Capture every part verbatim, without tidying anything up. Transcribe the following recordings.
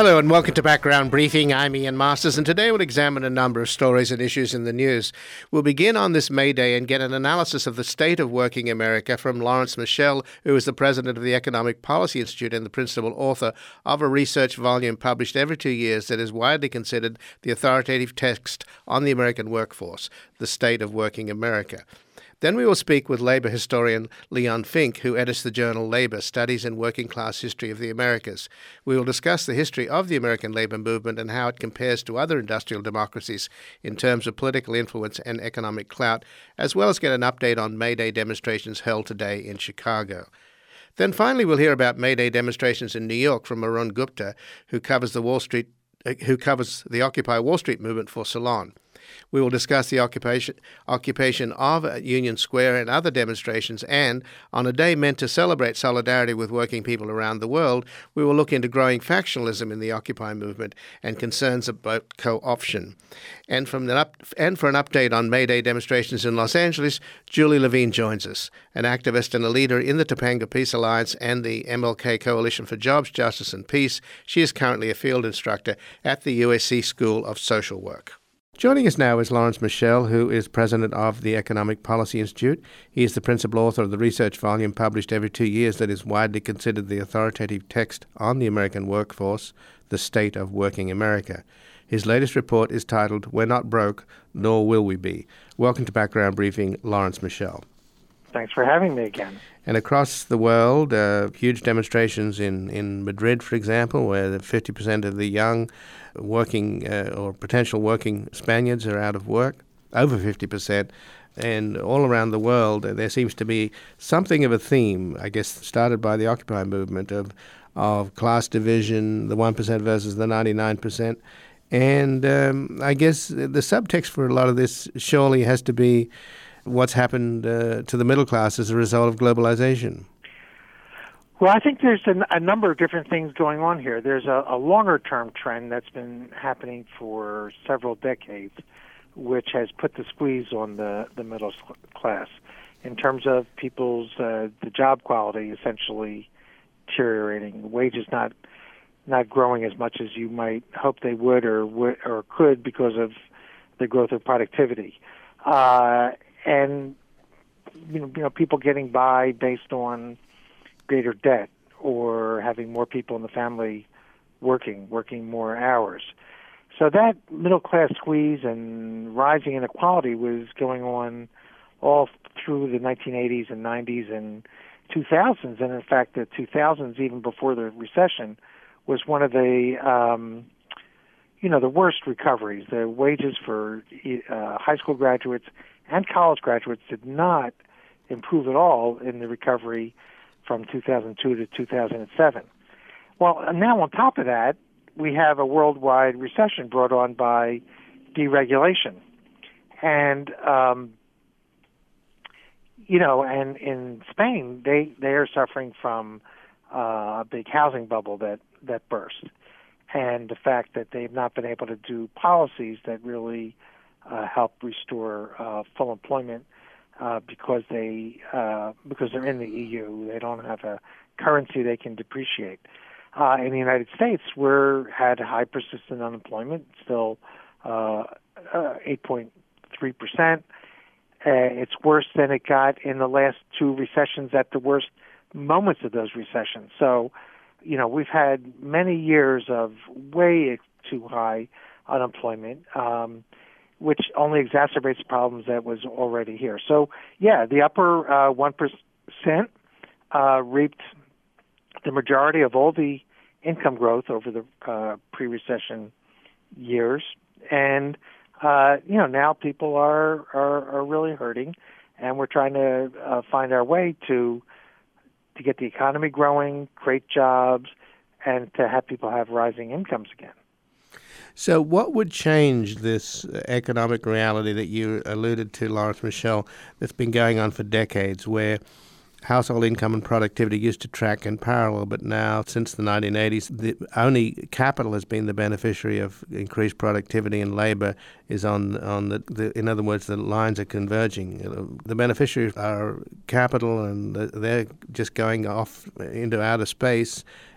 Hello and welcome to Background Briefing. I'm Ian Masters, and today we'll examine a number of stories and issues in the news. We'll begin on this May Day and get an analysis of the state of working America from Lawrence Michel, who is the president of the Economic Policy Institute and the principal author of a research volume published every two years that is widely considered the authoritative text on the American workforce, The State of Working America. Then we will speak with labor historian Leon Fink, who edits the journal Labor, Studies in Working Class History of the Americas. We will discuss the history of the American labor movement and how it compares to other industrial democracies in terms of political influence and economic clout, as well as get an update on May Day demonstrations held today in Chicago. Then finally we'll hear about May Day demonstrations in New York from Arun Gupta, who covers the Wall Street, uh, who covers the Occupy Wall Street movement for Salon. We will discuss the occupation, occupation of Union Square and other demonstrations, and on a day meant to celebrate solidarity with working people around the world, we will look into growing factionalism in the Occupy movement and concerns about co-option. And, from the up, and for an update on May Day demonstrations in Los Angeles, Julie Levine joins us, an activist and a leader in the Topanga Peace Alliance and the M L K Coalition for Jobs, Justice and Peace. She is currently a field instructor at the U S C School of Social Work. Joining us now is Lawrence Michel, who is president of the Economic Policy Institute. He is the principal author of the research volume published every two years that is widely considered the authoritative text on the American workforce, The State of Working America. His latest report is titled, We're Not Broke, Nor Will We Be. Welcome to Background Briefing, Lawrence Michel. Thanks for having me again. And across the world, uh, huge demonstrations in, in Madrid, for example, where fifty percent of the young working uh, or potential working Spaniards are out of work, over fifty percent. And all around the world, uh, there seems to be something of a theme, I guess, started by the Occupy movement of, of class division, the one percent versus the ninety-nine percent. And um, I guess the subtext for a lot of this surely has to be what's happened uh, to the middle class as a result of globalization. Well, I think there's a, a number of different things going on here. There's a, a longer-term trend that's been happening for several decades, which has put the squeeze on the, the middle class in terms of people's uh, the job quality essentially deteriorating, wages not not growing as much as you might hope they would or would or could because of the growth of productivity. Uh, and you know, you know, people getting by based on greater debt or having more people in the family working, working more hours. So that middle-class squeeze and rising inequality was going on all through the nineteen eighties and nineties and two thousands. And in fact, the two thousands, even before the recession, was one of the um, you know, the worst recoveries. The wages for uh, high school graduates and college graduates did not improve at all in the recovery from two thousand two to two thousand seven. Well, now on top of that, we have a worldwide recession brought on by deregulation. And, um, you know, and in Spain, they, they are suffering from uh, a big housing bubble that, that burst. And the fact that they've not been able to do policies that really uh, help restore uh, full employment uh, because they uh, because they're in the E U. They don't have a currency they can depreciate. Uh, in the United States, we're had high persistent unemployment, still uh, uh, eight point three percent. Uh, it's worse than it got in the last two recessions at the worst moments of those recessions. So, you know, we've had many years of way too high unemployment, um, which only exacerbates problems that was already here. So, yeah, the upper uh, one percent uh, reaped the majority of all the income growth over the uh, pre-recession years. And, uh, you know, now people are, are, are really hurting, and we're trying to uh, find our way to to get the economy growing, create jobs, and to have people have rising incomes again. So what would change this economic reality that you alluded to, Lawrence Michel, that's been going on for decades, where household income and productivity used to track in parallel, but now, since the nineteen eighties, the only capital has been the beneficiary of increased productivity, and labor is on on the, the in other words, the lines are converging. The beneficiaries are capital, and they're just going off into outer space,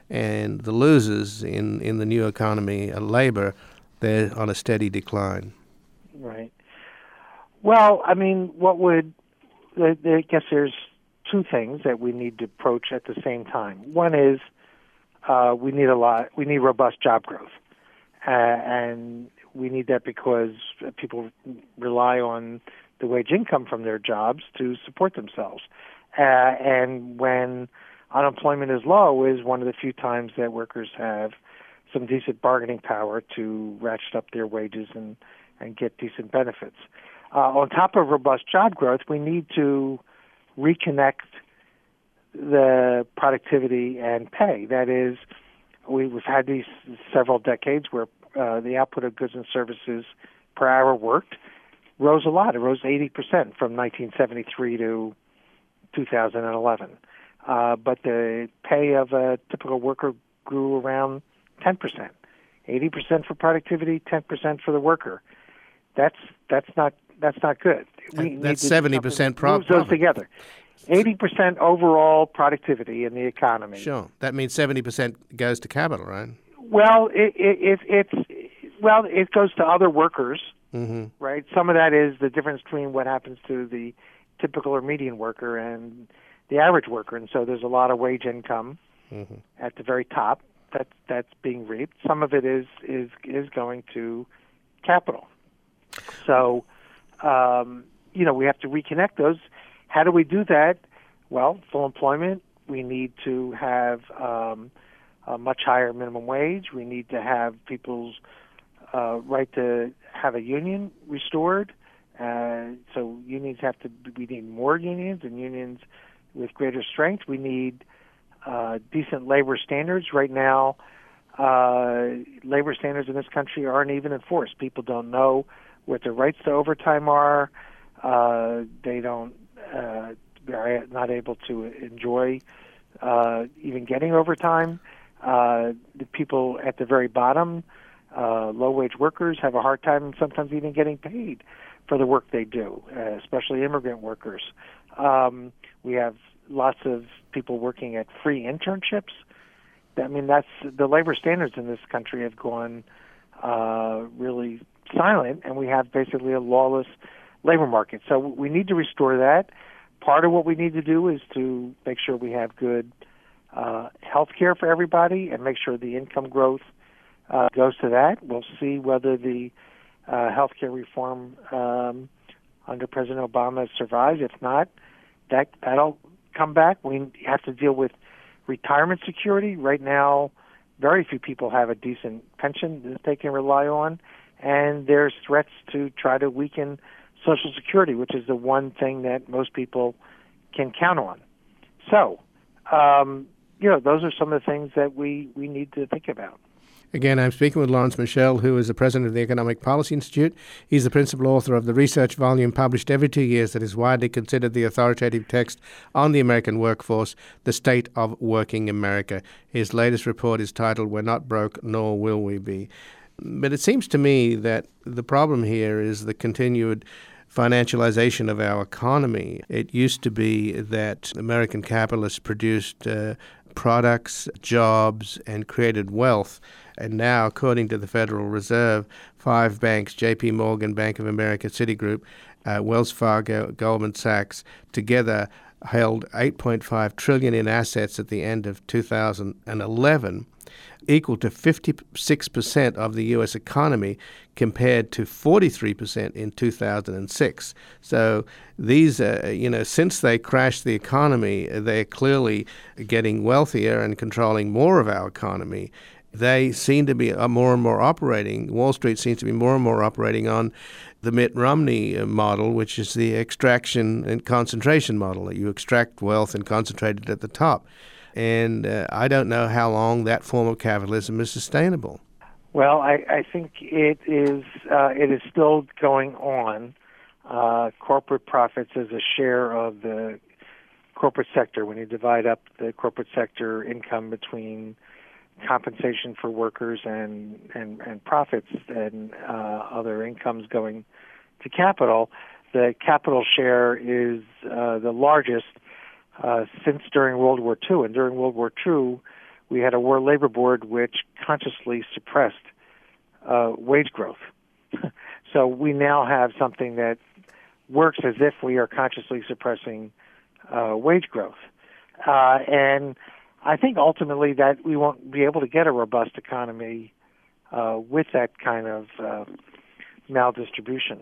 and the losers in, in the new economy are labor. They're on a steady decline. Right. Well, I mean, what would, I guess there's two things that we need to approach at the same time. One is uh, we need a lot, we need robust job growth. Uh, and we need that because people rely on the wage income from their jobs to support themselves. Uh, and when unemployment is low is one of the few times that workers have some decent bargaining power to ratchet up their wages and, and get decent benefits. Uh, on top of robust job growth, we need to reconnect the productivity and pay. That is, we, we've had these several decades where uh, the output of goods and services per hour worked rose a lot. It rose eighty percent from nineteen seventy-three to two thousand eleven. Uh, but the pay of a typical worker grew around ten percent. eighty percent for productivity, ten percent for the worker. That's that's not that's not good. We that's seventy percent profit. Moves those together. eighty percent overall productivity in the economy. Sure. That means seventy percent goes to capital, right? Well, it, it, it, it's well, it goes to other workers, mm-hmm. right? Some of that is the difference between what happens to the typical or median worker and the average worker, and so there's a lot of wage income mm-hmm. at the very top that that's being reaped. Some of it is is is going to capital. So, um, you know, we have to reconnect those. How do we do that? Well, full employment. We need to have um, a much higher minimum wage. We need to have people's uh, right to have a union restored. Uh, so unions have to. We need more unions and unions with greater strength. We need uh, decent labor standards. Right now, uh, labor standards in this country aren't even enforced. People don't know what their rights to overtime are. Uh, they don't. Uh, they're not able to enjoy uh, even getting overtime. Uh, the people at the very bottom, uh, low-wage workers, have a hard time sometimes even getting paid for the work they do, uh, especially immigrant workers. Um, we have lots of people working at free internships. I mean, that's the labor standards in this country have gone uh, really silent, and we have basically a lawless labor market. So we need to restore that. Part of what we need to do is to make sure we have good uh, health care for everybody and make sure the income growth uh, goes to that. We'll see whether the uh, health care reform um, under President Obama survives. If not, that, that'll come back. We have to deal with retirement security. Right now, very few people have a decent pension that they can rely on, and there's threats to try to weaken Social Security, which is the one thing that most people can count on. So, um, you know, those are some of the things that we, we need to think about. Again, I'm speaking with Lawrence Michel, who is the president of the Economic Policy Institute. He's the principal author of the research volume published every two years that is widely considered the authoritative text on the American workforce, The State of Working America. His latest report is titled, We're Not Broke, Nor Will We Be. But it seems to me that the problem here is the continued financialization of our economy. It used to be that American capitalists produced uh, products, jobs, and created wealth. And now, according to the Federal Reserve, five banks, J P Morgan, Bank of America, Citigroup, uh, Wells Fargo, Goldman Sachs, together held eight point five trillion dollars in assets at the end of two thousand eleven, equal to fifty-six percent of the U S economy compared to forty-three percent in two thousand six. So these, uh, you know, since they crashed the economy, they're clearly getting wealthier and controlling more of our economy. They seem to be more and more operating, Wall Street seems to be more and more operating on the Mitt Romney model, which is the extraction and concentration model. You extract wealth and concentrate it at the top. And uh, I don't know how long that form of capitalism is sustainable. Well, I, I think it is uh, it is still going on. Uh, corporate profits as a share of the corporate sector, when you divide up the corporate sector income between compensation for workers and, and, and profits and uh, other incomes going to capital, the capital share is uh, the largest Uh, since during World War Two. And during World War Two, we had a World Labor Board which consciously suppressed uh, wage growth. So we now have something that works as if we are consciously suppressing uh, wage growth. Uh, and I think ultimately that we won't be able to get a robust economy uh, with that kind of uh, maldistribution.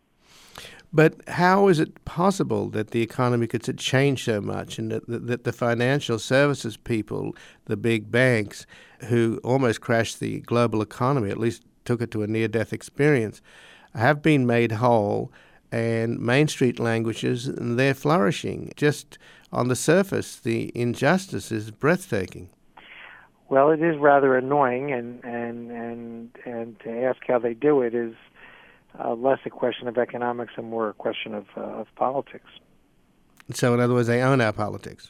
But how is it possible that the economy could change so much and that, that the financial services people, the big banks, who almost crashed the global economy, at least took it to a near-death experience, have been made whole, and Main Street languages, and they're flourishing? Just on the surface, the injustice is breathtaking. Well, it is rather annoying, and, and, and, and to ask how they do it is Uh, less a question of economics and more a question of, uh, of politics. So, in other words, they own our politics.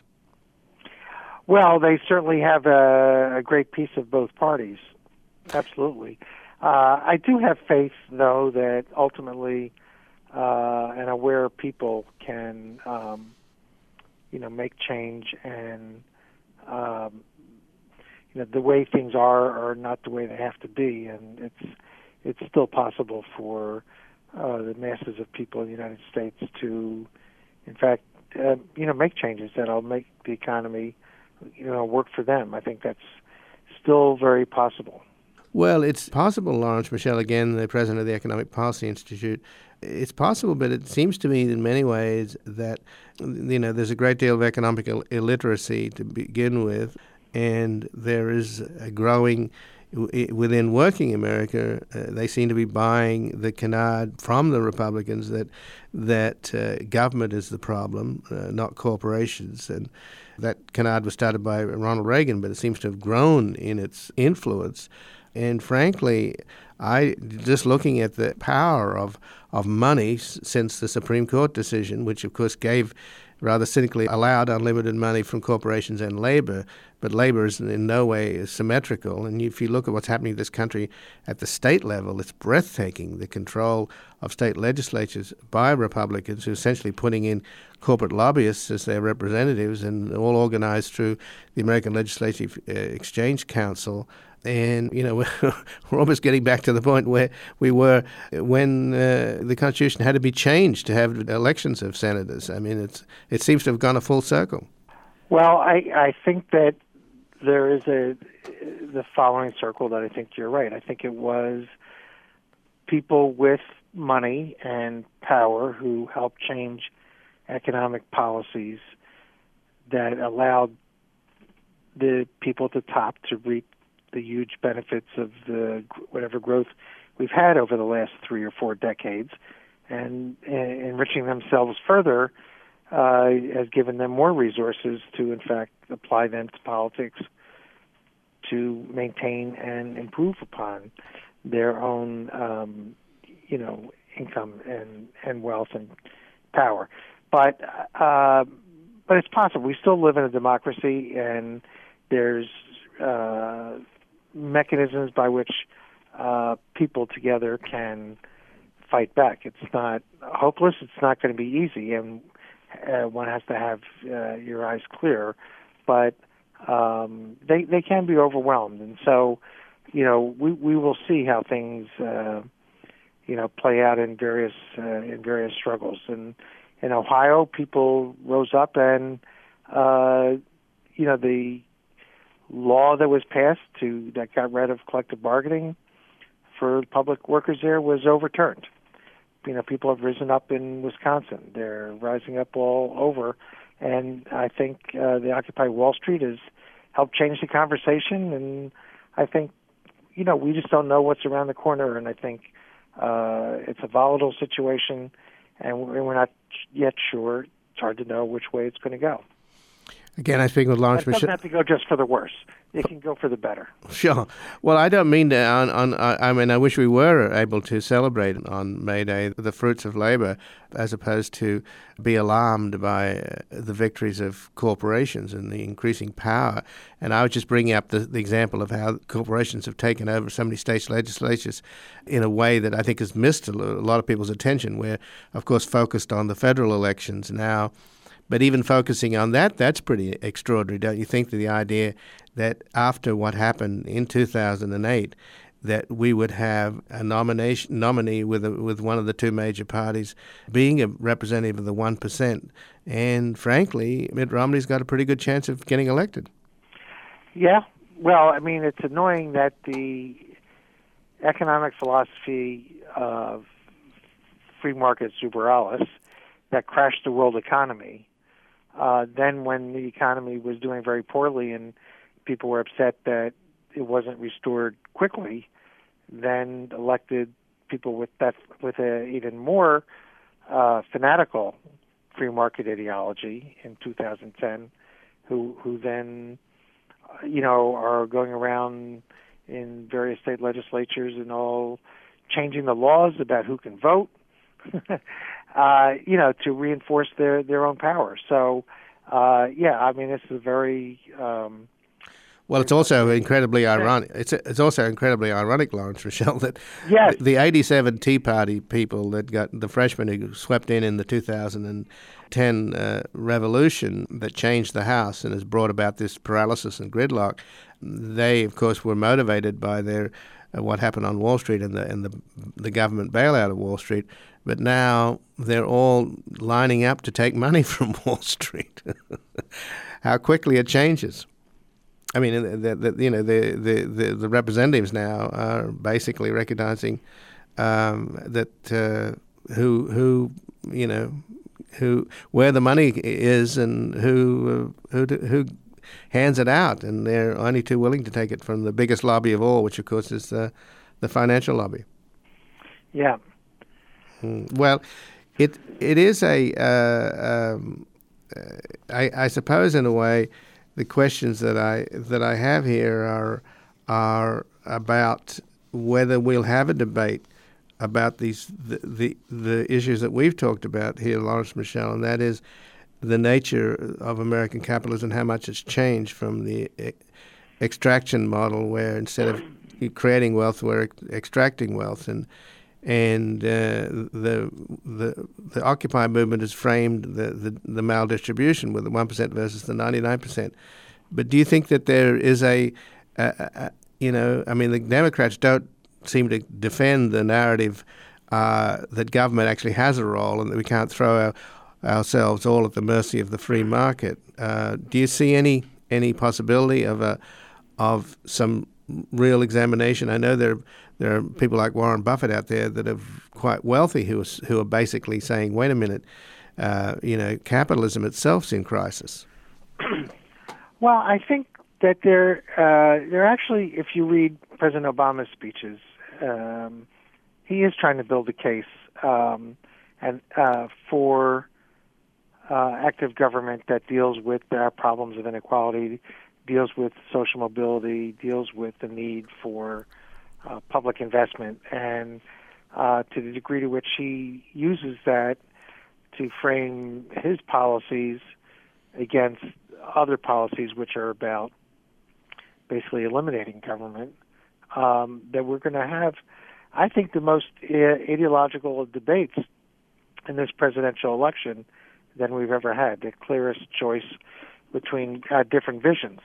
Well, they certainly have a, a great piece of both parties. Absolutely. Uh, I do have faith, though, that ultimately uh, an aware people can, um, you know, make change, and um, you know, the way things are are not the way they have to be, and it's. It's still possible for uh, the masses of people in the United States to, in fact, uh, you know, make changes that'll make the economy, you know, work for them. I think that's still very possible. Well, it's possible, Lawrence Michel, again, the president of the Economic Policy Institute. It's possible, but it seems to me in many ways that, you know, there's a great deal of economic Ill- illiteracy to begin with, and there is a growing within working America, uh, they seem to be buying the canard from the Republicans that that uh, government is the problem, uh, not corporations. And that canard was started by Ronald Reagan, but it seems to have grown in its influence. And frankly, I just looking at the power of of money since the Supreme Court decision, which of course gave, rather cynically, allowed unlimited money from corporations and labor, but labor is in no way symmetrical. And if you look at what's happening in this country at the state level, it's breathtaking, the control of state legislatures by Republicans, who are essentially putting in corporate lobbyists as their representatives, and all organized through the American Legislative uh, Exchange Council. And, you know, we're, we're almost getting back to the point where we were when uh, the Constitution had to be changed to have elections of senators. I mean, it's it seems to have gone a full circle. Well, I, I think that there is a the following circle that I think you're right. I think it was people with money and power who helped change economic policies that allowed the people at the top to reap the huge benefits of the whatever growth we've had over the last three or four decades, and, and enriching themselves further uh, has given them more resources to, in fact, apply them to politics to maintain and improve upon their own, um, you know, income and, and wealth and power. But uh, but it's possible. We still live in a democracy, and there's uh, mechanisms by which uh, people together can fight back. It's not hopeless. It's not going to be easy, and uh, one has to have uh, your eyes clear. But um, they they can be overwhelmed, and so you know we we will see how things uh, you know play out in various uh, in various struggles. And in Ohio, people rose up, and uh, you know the law that was passed to that got rid of collective bargaining for public workers there was overturned. You know, people have risen up in Wisconsin. They're rising up all over, and I think uh, the Occupy Wall Street has helped change the conversation. And I think, you know, we just don't know what's around the corner. And I think uh, it's a volatile situation, and we're not yet sure. It's hard to know which way it's going to go. Again, I'm speaking with Lawrence Michel. It doesn't Mich- have to go just for the worse. It can go for the better. Sure. Well, I don't mean to. On, on, I mean, I wish we were able to celebrate on May Day the fruits of labor, as opposed to be alarmed by uh, the victories of corporations and the increasing power. And I was just bringing up the, the example of how corporations have taken over so many states' legislatures in a way that I think has missed a lot of people's attention. We're, of course, focused on the federal elections now. But even focusing on that, that's pretty extraordinary, don't you think, that the idea that after what happened in two thousand eight, that we would have a nomination nominee with a, with one of the two major parties being a representative of the one percent. And frankly, Mitt Romney's got a pretty good chance of getting elected. Yeah. Well, I mean, it's annoying that the economic philosophy of free market super alis that crashed the world economy, uh, then when the economy was doing very poorly and people were upset that it wasn't restored quickly, then elected people with that with a even more uh, fanatical free market ideology in two thousand ten, who who then uh, you know are going around in various state legislatures and all changing the laws about who can vote, uh, you know, to reinforce their their own power. So uh, yeah, I mean, it's a very um, Well, it's also incredibly ironic. It's it's also incredibly ironic, Lawrence Michel, that yes. the eighty-seven Tea Party people that got the freshmen who swept in in the two thousand ten uh, revolution that changed the House and has brought about this paralysis and gridlock, they, of course, were motivated by their uh, what happened on Wall Street and the and the the government bailout of Wall Street. But now they're all lining up to take money from Wall Street. How quickly it changes. I mean, the, the, you know, the, the, the, the representatives now are basically recognizing um, that uh, who who you know who where the money is and who uh, who who hands it out, and they're only too willing to take it from the biggest lobby of all, which of course is uh, the financial lobby. Yeah. Mm. Well, it it is a uh, um, uh, I, I suppose in a way. The questions that I that I have here are are about whether we'll have a debate about these the, the the issues that we've talked about here, Lawrence Michel, and that is the nature of American capitalism, how much it's changed from the e- extraction model, where instead of creating wealth, we're ex- extracting wealth, and and uh, the the the Occupy movement has framed the, the, the maldistribution with the one percent versus the ninety-nine percent. But do you think that there is a, a, a you know, I mean, the Democrats don't seem to defend the narrative uh, that government actually has a role and that we can't throw our, ourselves all at the mercy of the free market. Uh, do you see any any possibility of a of some real examination? I know there there are people like Warren Buffett out there that are quite wealthy who are, who are basically saying, "Wait a minute, uh, you know, capitalism itself's in crisis." Well, I think that there uh, there actually, if you read President Obama's speeches, um, he is trying to build a case um, and uh, for uh, active government that deals with our problems of inequality, deals with social mobility, deals with the need for uh, public investment, and uh, to the degree to which he uses that to frame his policies against other policies which are about basically eliminating government, um, that we're going to have, I think, the most uh, ideological debates in this presidential election than we've ever had, the clearest choice between uh, different visions.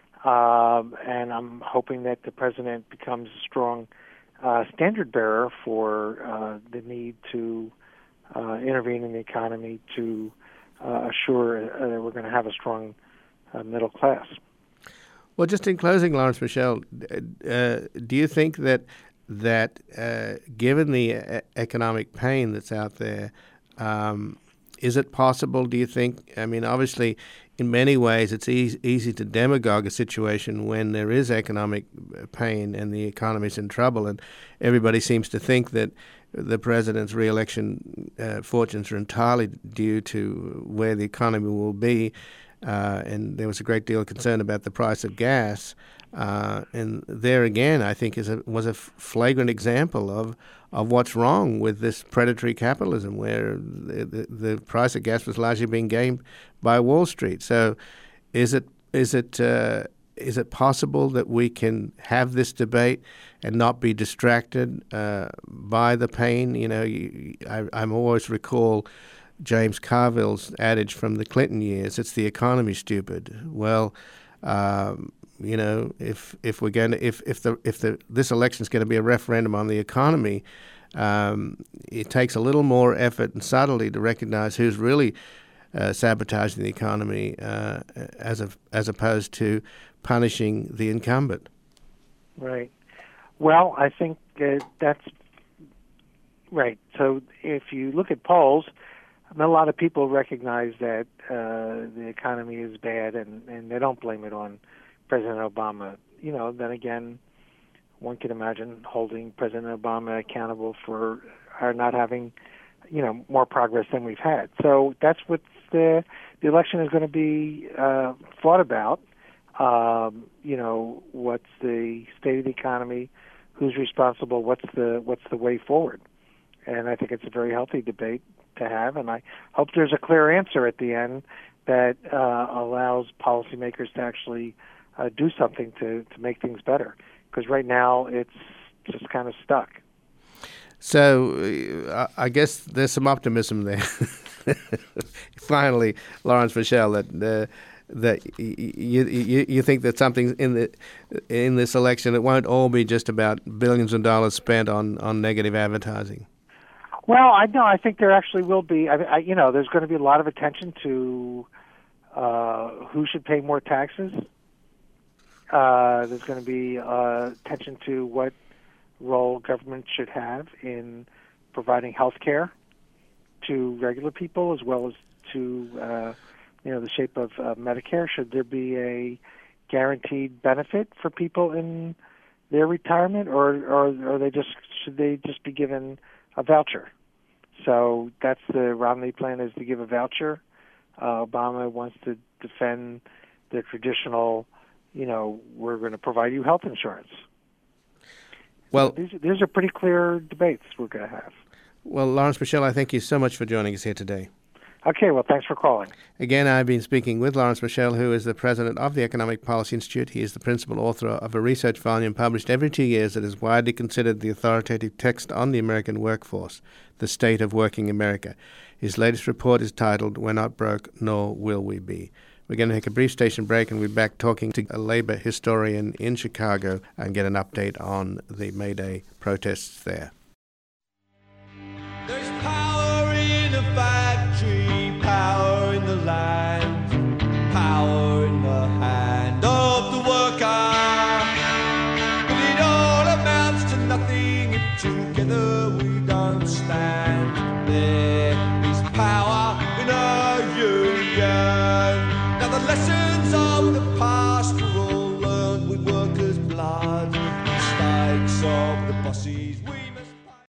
Um, and I'm hoping that the president becomes a strong uh, standard bearer for uh, the need to uh, intervene in the economy to uh, assure uh, that we're going to have a strong uh, middle class. Well, just in closing, Lawrence Michel, uh, do you think that that uh, given the uh, economic pain that's out there, um, is it possible, do you think, I mean, obviously, in many ways, it's easy, easy to demagogue a situation when there is economic pain and the economy's in trouble, and everybody seems to think that the president's re-election uh, fortunes are entirely due to where the economy will be. Uh, and there was a great deal of concern about the price of gas. Uh, and there again, I think, is a, was a flagrant example of, of what's wrong with this predatory capitalism, where the, the, the price of gas was largely being gained by Wall Street. So, is it is it uh, is it possible that we can have this debate and not be distracted uh, by the pain? You know, you, I, I'm always recall James Carville's adage from the Clinton years, it's the economy, stupid. Well, um, you know, if if we're going to if if the if the this election is going to be a referendum on the economy, um, it takes a little more effort and subtlety to recognize who's really uh, sabotaging the economy, uh, as a, as opposed to punishing the incumbent. Right. Well, I think uh, that's right. So if you look at polls, a lot of people recognize that uh, the economy is bad, and, and they don't blame it on President Obama. You know, then again, one can imagine holding President Obama accountable for our not having, you know, more progress than we've had. So that's what the, the election is going to be uh, fought about. Um, you know, what's the state of the economy? Who's responsible? What's the what's the way forward? And I think it's a very healthy debate to have, and I hope there's a clear answer at the end that uh, allows policymakers to actually uh, do something to, to make things better. Because right now it's just kind of stuck. So uh, I guess there's some optimism there. Finally, Lawrence Michel, that uh, that you, you you think that something in the in this election, it won't all be just about billions of dollars spent on, on negative advertising. Well, I know. I think there actually will be. I, I, you know, there's going to be a lot of attention to uh, who should pay more taxes. Uh, there's going to be uh, attention to what role government should have in providing health care to regular people, as well as to uh, you know the shape of uh, Medicare. Should there be a guaranteed benefit for people in their retirement, or or, or they just should they just be given a voucher? So that's the Romney plan, is to give a voucher. Uh, Obama wants to defend the traditional, you know, we're going to provide you health insurance. Well, so these, these are pretty clear debates we're going to have. Well, Lawrence Michel, I thank you so much for joining us here today. Okay, well, thanks for calling. Again, I've been speaking with Lawrence Michel, who is the president of the Economic Policy Institute. He is the principal author of a research volume published every two years that is widely considered the authoritative text on the American workforce, The State of Working America. His latest report is titled, We're Not Broke, Nor Will We Be. We're going to take a brief station break, and we'll be back talking to a labor historian in Chicago and get an update on the May Day protests there. There's power in a factory, power in the land, power in the hand of the worker. But it all amounts to nothing if together we don't stand. There is power in a union. Now the lessons of the past were all learned with workers' blood. Mistakes of the bosses.